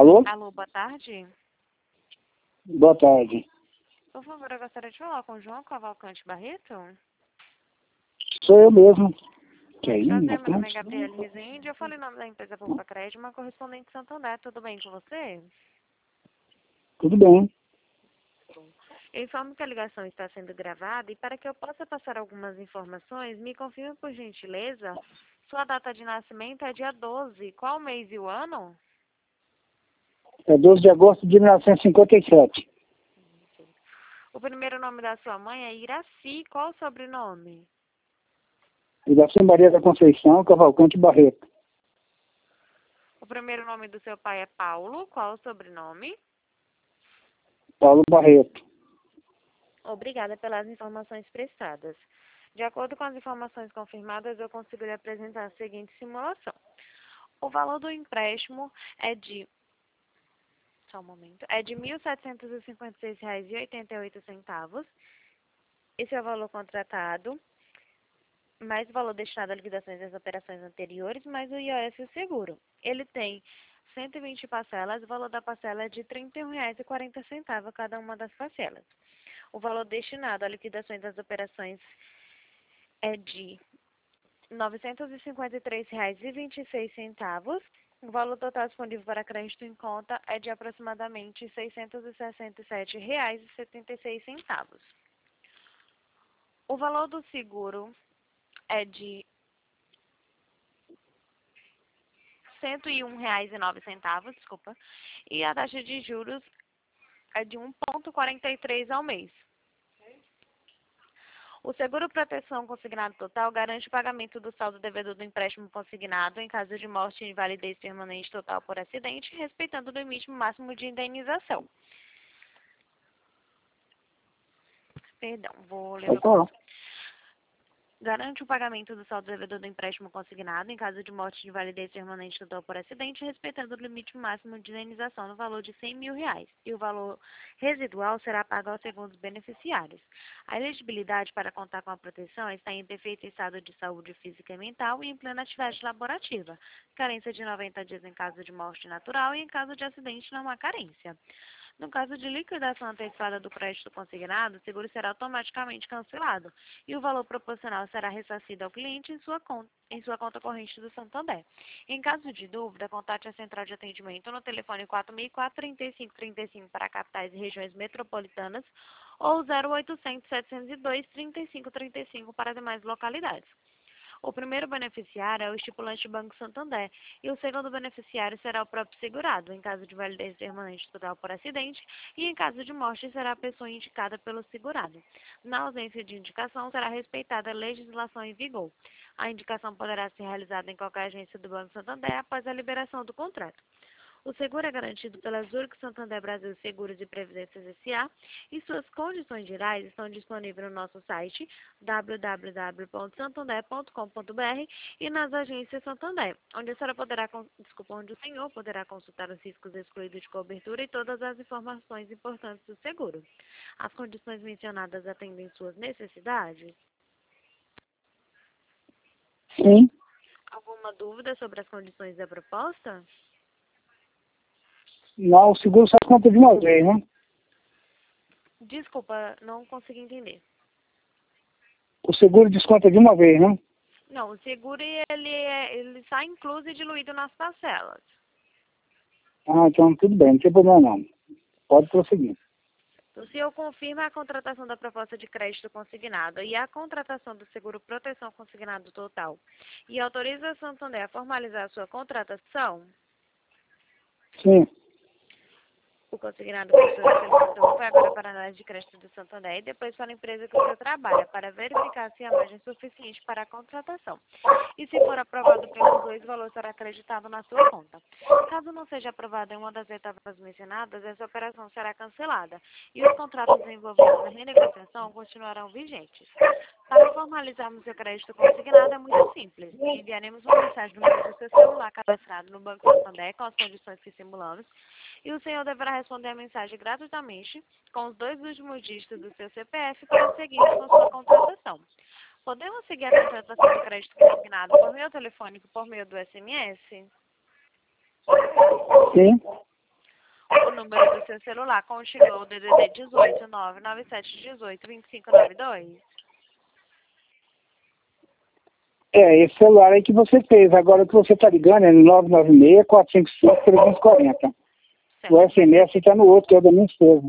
Alô? Alô, boa tarde. Boa tarde. Por favor, eu gostaria de falar com o João Cavalcante Barreto. Sou eu mesmo. Que aí, Prazer, meu nome é Gabriele Rezende. Eu falei em nome da empresa Poupa Crédito, uma correspondente de Santander. Tudo bem com você? Tudo bem. Eu informo que a ligação está sendo gravada e para que eu possa passar algumas informações, me confirme por gentileza. Sua data de nascimento é dia 12. Qual mês e o ano? É 12 de agosto de 1957. O primeiro nome da sua mãe é Iraci. Qual o sobrenome? Ligação Maria da Conceição, Cavalcante Barreto. O primeiro nome do seu pai é Paulo. Qual o sobrenome? Paulo Barreto. Obrigada pelas informações prestadas. De acordo com as informações confirmadas, eu consigo lhe apresentar a seguinte simulação. O valor do empréstimo é de... Só um momento. É de R$ 1.756,88. Esse é o valor contratado, mais o valor destinado à liquidações das operações anteriores, mais o IOF e o seguro. Ele tem 120 parcelas, o valor da parcela é de R$ 31,40 cada uma das parcelas. O valor destinado à liquidações das operações é de R$ 953,26. O valor total disponível para crédito em conta é de aproximadamente R$ 667,76. O valor do seguro é de R$ 101,09, desculpa, e a taxa de juros é de 1,43 ao mês. O seguro proteção consignado total garante o pagamento do saldo devedor do empréstimo consignado em caso de morte e invalidez permanente total por acidente, respeitando o limite máximo de indenização. Perdão, vou ler o ponto. Garante o pagamento do saldo devedor do empréstimo consignado em caso de morte de invalidez permanente total por acidente, respeitando o limite máximo de indenização no valor de R$ 100 mil. E o valor residual será pago aos segundos beneficiários. A elegibilidade para contar com a proteção está em perfeito estado de saúde física e mental e em plena atividade laborativa. Carência de 90 dias em caso de morte natural e em caso de acidente não há carência. No caso de liquidação antecipada do crédito consignado, o seguro será automaticamente cancelado e o valor proporcional será ressarcido ao cliente em sua conta corrente do Santander. Em caso de dúvida, contate a central de atendimento no telefone 4004-3535 para capitais e regiões metropolitanas ou 0800-702-3535 para demais localidades. O primeiro beneficiário é o estipulante Banco Santander e o segundo beneficiário será o próprio segurado, em caso de validez permanente total por acidente, e em caso de morte será a pessoa indicada pelo segurado. Na ausência de indicação, será respeitada a legislação em vigor. A indicação poderá ser realizada em qualquer agência do Banco Santander após a liberação do contrato. O seguro é garantido pela Zurich Santander Brasil Seguros e Previdências S.A. e suas condições gerais estão disponíveis no nosso site www.santander.com.br e nas agências Santander, onde o senhor poderá consultar os riscos excluídos de cobertura e todas as informações importantes do seguro. As condições mencionadas atendem suas necessidades? Sim. Alguma dúvida sobre as condições da proposta? Não, o seguro só conta de uma vez, né? Desculpa, não consegui entender. O seguro desconta de uma vez, né? Não, o seguro ele está incluso e diluído nas parcelas. Ah, então tudo bem, não tem problema não. Pode prosseguir. O senhor confirma a contratação da proposta de crédito consignado e a contratação do seguro proteção consignado total e autoriza a Santander a formalizar a sua contratação? Sim. O consignado que o senhor solicitou foi agora para a análise de crédito do Santander e depois para a empresa que o senhor trabalha, para verificar se há margem suficiente para a contratação. E se for aprovado pelos dois, o valor será acreditado na sua conta. Caso não seja aprovado em uma das etapas mencionadas, essa operação será cancelada e os contratos envolvidos na renegociação continuarão vigentes. Para formalizarmos o crédito consignado é muito simples. Enviaremos uma mensagem no número do seu celular cadastrado no Banco Santander com as condições que simulamos e o senhor deverá responder a mensagem gratuitamente com os 2 últimos dígitos do seu CPF para seguir com sua contratação. Podemos seguir a contratação do crédito consignado por meio telefônico por meio do SMS? Sim. o número do seu celular continua o DDD 18 997 18 2592? Esse celular aí que você fez. Agora o que você está ligando é 996-455-340. O Certo, SMS está no outro, que é o da minha esposa.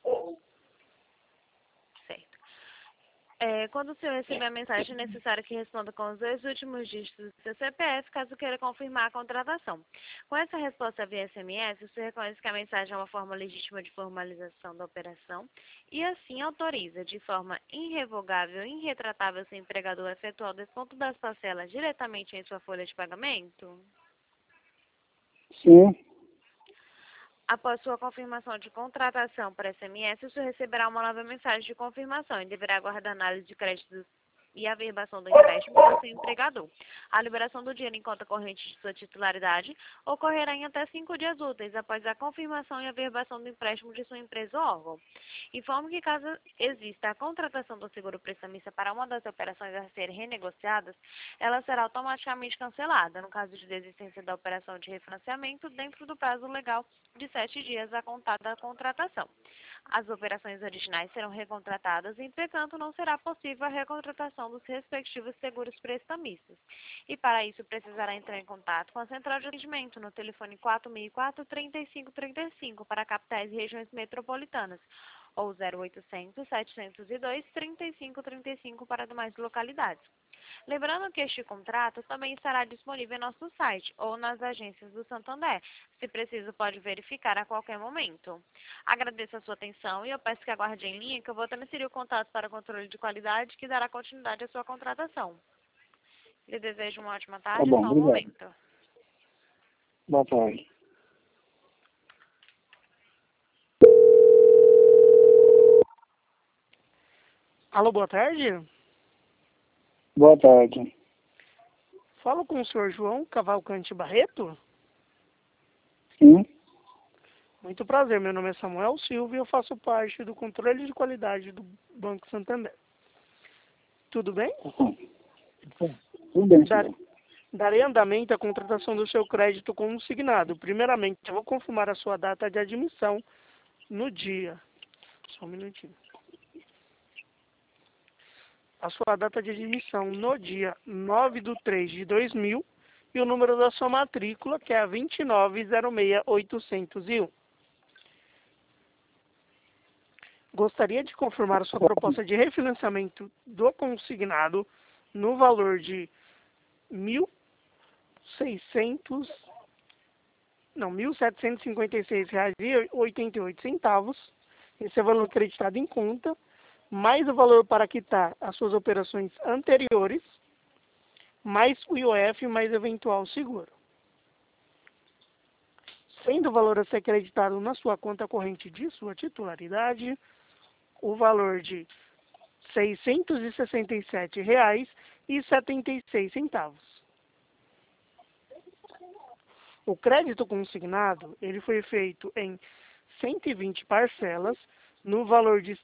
certo. Quando o senhor receber a mensagem, é necessário que responda com os 2 últimos dígitos do seu CPF, caso queira confirmar a contratação. Com essa resposta via SMS, o senhor reconhece que a mensagem é uma forma legítima de formalização da operação e assim autoriza, de forma irrevogável e irretratável, seu empregador a efetuar o desconto das parcelas diretamente em sua folha de pagamento? Sim. Após sua confirmação de contratação por SMS, o senhor receberá uma nova mensagem de confirmação e deverá aguardar análise de crédito e averbação do empréstimo do seu empregador. A liberação do dinheiro em conta corrente de sua titularidade ocorrerá em até 5 dias úteis após a confirmação e averbação do empréstimo de sua empresa ou órgão. Informe que caso exista a contratação do seguro prestamista para uma das operações a serem renegociadas, ela será automaticamente cancelada, no caso de desistência da operação de refinanciamento, dentro do prazo legal de 7 dias a contar da contratação. As operações originais serão recontratadas, entretanto, não será possível a recontratação dos respectivos seguros prestamistas. E para isso, precisará entrar em contato com a central de atendimento no telefone 4004-3535 para capitais e regiões metropolitanas, ou 0800-702-3535 para demais localidades. Lembrando que este contrato também estará disponível em nosso site ou nas agências do Santander. Se preciso, pode verificar a qualquer momento. Agradeço a sua atenção e eu peço que aguarde em linha que eu vou transferir o contato para o controle de qualidade que dará continuidade à sua contratação. Lhe desejo uma ótima tarde, Tá bom, só um obrigado. momento. Boa tarde. Alô, boa tarde. Boa tarde. Falo com o senhor João Cavalcante Barreto. Sim. Muito prazer, meu nome é Samuel Silva e eu faço parte do controle de qualidade do Banco Santander. Tudo bem? Tudo bem, senhor. Darei andamento à contratação do seu crédito consignado. Primeiramente, eu vou confirmar a sua data de admissão no dia. Só um minutinho. A sua data de admissão no dia 9/3/2000 e o número da sua matrícula, que é a 2906801. Gostaria de confirmar a sua proposta de refinanciamento do consignado no valor de R$ 1.756,88. Esse é o valor acreditado em conta, mais o valor para quitar as suas operações anteriores, mais o IOF, mais eventual seguro. Sendo o valor a ser acreditado na sua conta corrente de sua titularidade, o valor de R$ 667,76. O crédito consignado, ele foi feito em 120 parcelas, no valor de R$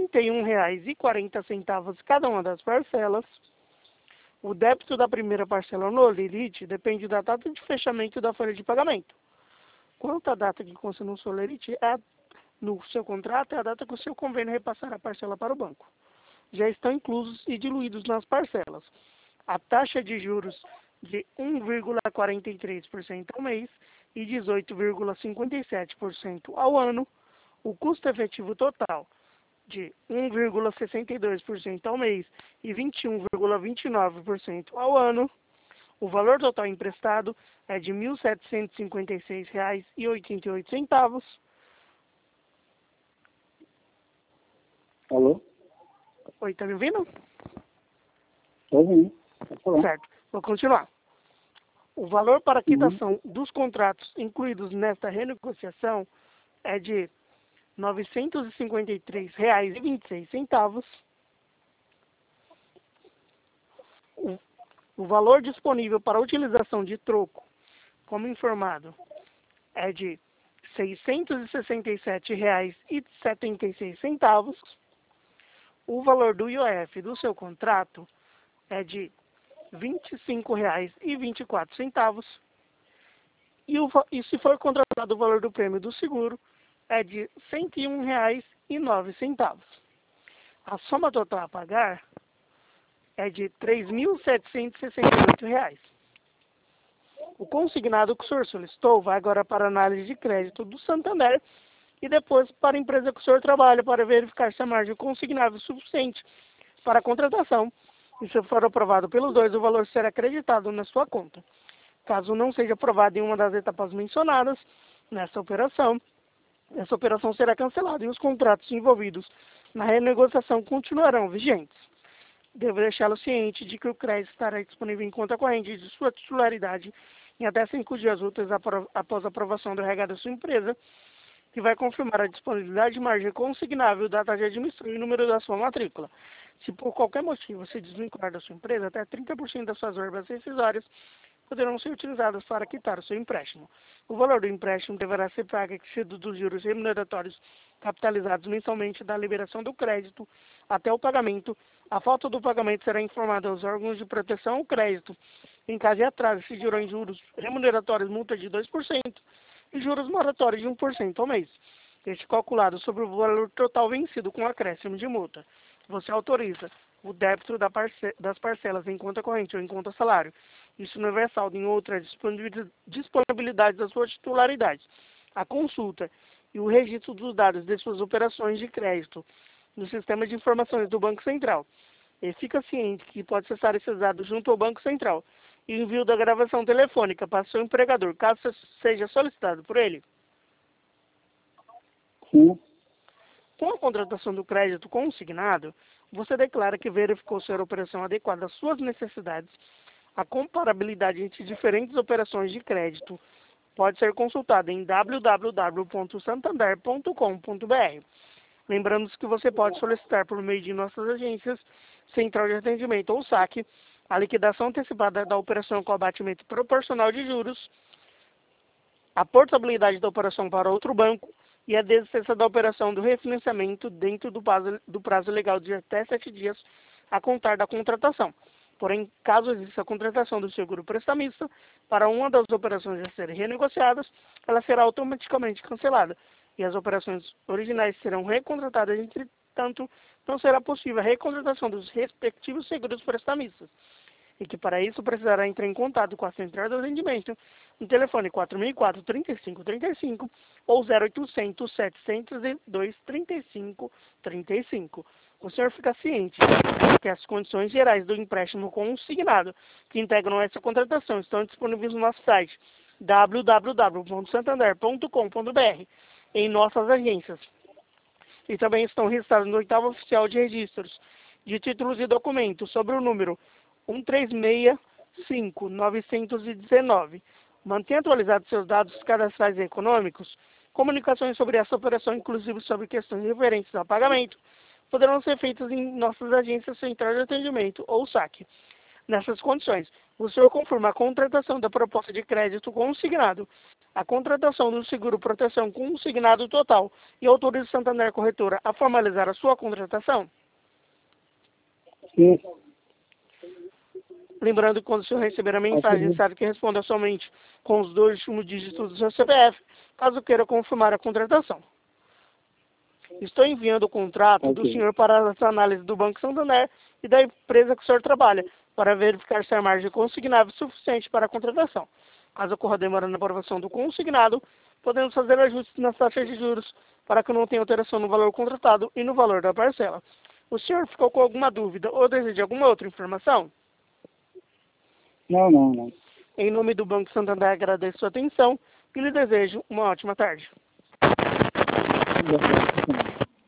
31,40 cada uma das parcelas. O débito da primeira parcela no limite depende da data de fechamento da folha de pagamento. Quanto à data que consta no seu limite, no seu contrato, é a data que o seu convênio repassará a parcela para o banco. Já estão inclusos e diluídos nas parcelas a taxa de juros de 1,43% ao mês e 18,57% ao ano, o custo efetivo total de 1,62% ao mês e 21,29% ao ano, o valor total emprestado é de R$ 1.756,88. Alô? Oi, tá me ouvindo? Tô ouvindo. Pode falar. Certo, vou continuar. O valor para quitação dos contratos incluídos nesta renegociação é de R$ 953,26. O valor disponível para utilização de troco, como informado, é de R$ 667,76. O valor do IOF do seu contrato é de R$ 25,24. E se for contratado o valor do prêmio do seguro, é de R$ 101,09. A soma total a pagar é de R$ 3.768. O consignado que o senhor solicitou vai agora para a análise de crédito do Santander e depois para a empresa que o senhor trabalha para verificar se a margem consignável é suficiente para a contratação. E se for aprovado pelos dois, o valor será acreditado na sua conta. Caso não seja aprovado em uma das etapas mencionadas nessa operação, essa operação será cancelada e os contratos envolvidos na renegociação continuarão vigentes. Devo deixá-lo ciente de que o crédito estará disponível em conta corrente de sua titularidade em até 5 dias úteis após a aprovação do RH da sua empresa, que vai confirmar a disponibilidade de margem consignável, data de admissão e número da sua matrícula. Se por qualquer motivo se desvincular da sua empresa, até 30% das suas verbas rescisórias poderão ser utilizadas para quitar o seu empréstimo. O valor do empréstimo deverá ser pago excedido dos juros remuneratórios capitalizados mensalmente da liberação do crédito até o pagamento. A falta do pagamento será informada aos órgãos de proteção ao crédito. Em caso de atraso, se dirão em juros remuneratórios multa de 2% e juros moratórios de 1% ao mês. Este calculado sobre o valor total vencido com acréscimo de multa. Você autoriza o débito das parcelas em conta corrente ou em conta salário. Isso não é saldo em outra disponibilidade da sua titularidade. A consulta e o registro dos dados de suas operações de crédito no sistema de informações do Banco Central. E fica ciente que pode ser acessado junto ao Banco Central e envio da gravação telefônica para seu empregador, caso seja solicitado por ele. Sim. Com a contratação do crédito consignado, você declara que verificou ser a operação adequada às suas necessidades. A comparabilidade entre diferentes operações de crédito pode ser consultada em www.santander.com.br. Lembrando que você pode solicitar por meio de nossas agências, Central de Atendimento ou SAC, a liquidação antecipada da operação com abatimento proporcional de juros, a portabilidade da operação para outro banco e a desistência da operação do refinanciamento dentro do prazo legal de até 7 dias a contar da contratação. Porém, caso exista a contratação do seguro prestamista para uma das operações a serem renegociadas, ela será automaticamente cancelada e as operações originais serão recontratadas. Entretanto, não será possível a recontratação dos respectivos seguros prestamistas, e que para isso precisará entrar em contato com a Central de Atendimento no telefone 4004-3535 ou 0800-702-3535. O senhor fica ciente que as condições gerais do empréstimo consignado que integram essa contratação estão disponíveis no nosso site www.santander.com.br em nossas agências e também estão registrados no 8º Oficial de Registros de Títulos e Documentos sobre o número 1365-919. Mantenha atualizados seus dados cadastrais e econômicos. Comunicações sobre essa operação, inclusive sobre questões referentes a pagamento, poderão ser feitas em nossas agências Central de Atendimento ou SAC. Nessas condições, o senhor confirma a contratação da proposta de crédito consignado, a contratação do seguro proteção consignado total e autoriza o Santander Corretora a formalizar a sua contratação? Sim. Lembrando que quando o senhor receber a mensagem, sabe que responda somente com os 2 últimos dígitos do seu CPF, caso queira confirmar a contratação. Estou enviando o contrato do senhor para a análise do Banco Santander e da empresa que o senhor trabalha, para verificar se a margem consignável é suficiente para a contratação. Caso ocorra demora na aprovação do consignado, podemos fazer ajustes nas taxas de juros para que não tenha alteração no valor contratado e no valor da parcela. O senhor ficou com alguma dúvida ou deseja alguma outra informação? Não. Em nome do Banco Santander, agradeço a sua atenção e lhe desejo uma ótima tarde. Obrigado.